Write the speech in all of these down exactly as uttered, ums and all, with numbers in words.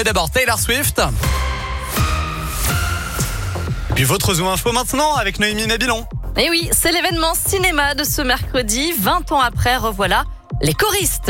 Mais d'abord, Taylor Swift. Et puis votre Zoom Info maintenant avec Noémie Mabilon. Et oui, c'est l'événement cinéma de ce mercredi. vingt ans après, revoilà les choristes.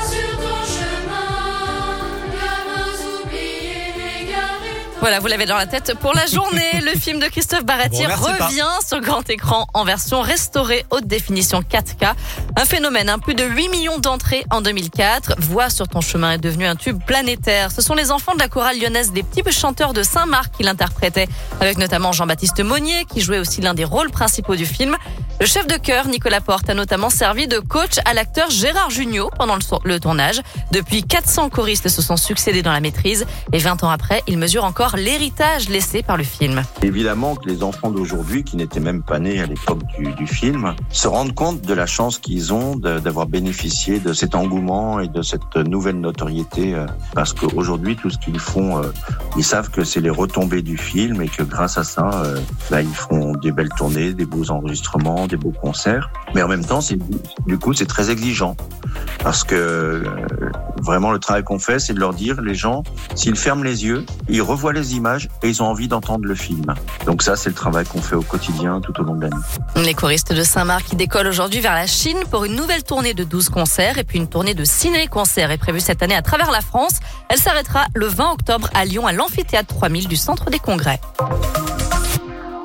Voilà, vous l'avez dans la tête pour la journée. Le film de Christophe Baratier bon, revient pas. sur grand écran en version restaurée haute définition quatre K. Un phénomène, hein, plus de huit millions d'entrées en deux mille quatre. Voix sur ton chemin est devenu un tube planétaire. Ce sont les enfants de la chorale lyonnaise des petits chanteurs de Saint-Marc qui l'interprétaient, avec notamment Jean-Baptiste Monnier, qui jouait aussi l'un des rôles principaux du film. Le chef de chœur, Nicolas Porte, a notamment servi de coach à l'acteur Gérard Jugnot pendant le, le tournage. Depuis, quatre cents choristes se sont succédés dans la maîtrise. Et vingt ans après, ils mesurent encore l'héritage laissé par le film. Évidemment que les enfants d'aujourd'hui, qui n'étaient même pas nés à l'époque du, du film, se rendent compte de la chance qu'ils ont de, d'avoir bénéficié de cet engouement et de cette nouvelle notoriété. Parce qu'aujourd'hui, tout ce qu'ils font, euh, ils savent que c'est les retombées du film et que grâce à ça, euh, bah, ils font des belles tournées, des beaux enregistrements, des beaux concerts. Mais en même temps, c'est, du coup, c'est très exigeant. Parce que euh, vraiment, le travail qu'on fait, c'est de leur dire, les gens, s'ils ferment les yeux, ils revoient les images et ils ont envie d'entendre le film. Donc ça, c'est le travail qu'on fait au quotidien tout au long de l'année. Les choristes de Saint-Marc qui décollent aujourd'hui vers la Chine pour une nouvelle tournée de douze concerts et puis une tournée de ciné-concerts est prévue cette année à travers la France. Elle s'arrêtera le vingt octobre à Lyon à l'amphithéâtre trois mille du Centre des Congrès.